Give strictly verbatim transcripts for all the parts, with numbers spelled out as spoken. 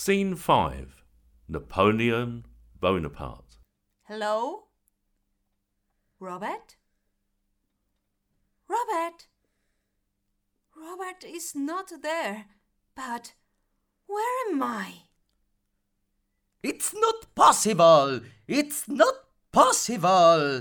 Scene five. Napoleon Bonaparte. Hello? Robert? Robert? Robert is not there, but where am I? It's not possible! It's not possible!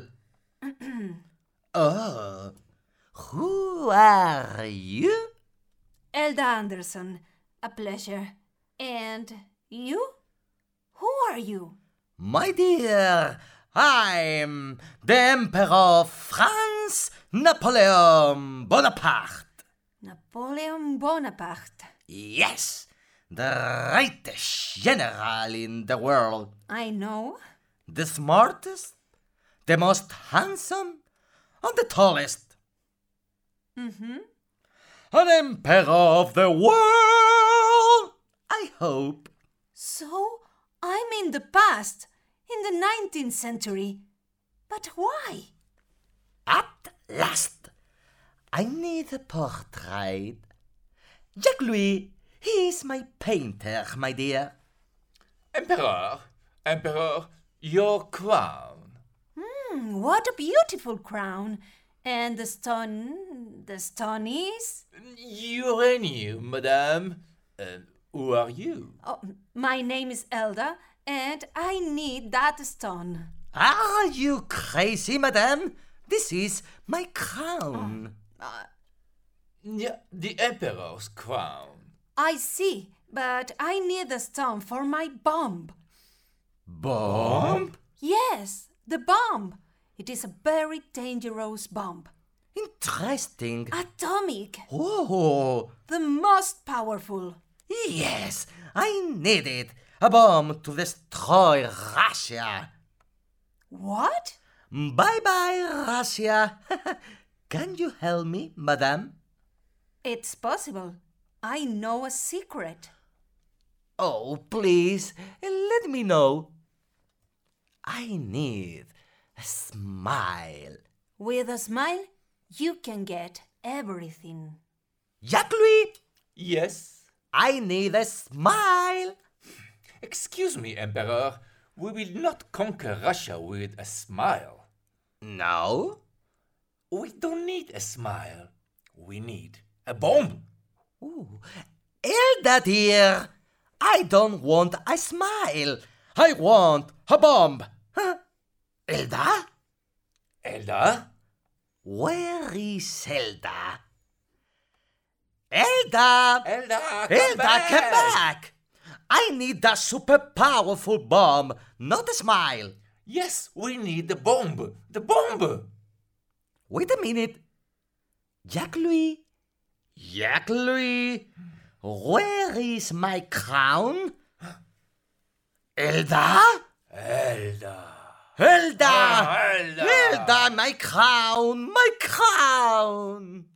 Oh, who are you? Elda Anderson, a pleasure. And you? Who are you? My dear, I'm the Emperor of France, Napoleon Bonaparte. Napoleon Bonaparte. Yes, the greatest general in the world. I know. The smartest, the most handsome, and the tallest. Mm-hmm. An emperor of the world, I hope. So I'm in the past, in the nineteenth century. But why? At last, I need a portrait. Jacques Louis, he is my painter, my dear. Emperor, Emperor, your crown. Hmm, what a beautiful crown. And the stone, the stone is? Uranium, madame. Uh, who are you? Oh, my name is Elda, and I need that stone. Are you crazy, madame? This is my crown. Uh, Yeah, the emperor's crown. I see, but I need the stone for my bomb. Bomb? Yes, the bomb. It is a very dangerous bomb. Interesting. Atomic. Oh, The most powerful. yes, I need it. A bomb to destroy Russia. What? Bye-bye, Russia. Can you help me, madame? It's possible. I know a secret. Oh, please, let me know. I need a smile. With a smile, you can get everything. Jacques Louis, Yes? I need a smile. Excuse me, Emperor. We will not conquer Russia with a smile. No? We don't need a smile. We need a bomb. Ooh. Elda, dear, I don't want a smile. I want a bomb. Huh? Elda? Elda? Where is Elda? Elda! Elda, come Elda, back! come back! I need a super powerful bomb, not a smile. Yes, we need the bomb. The bomb. Wait a minute. Jacques Louis? Jacques Louis? Where is my crown? Elda? Elda. Elda! Ah, Elda! Elda, my crown! My crown!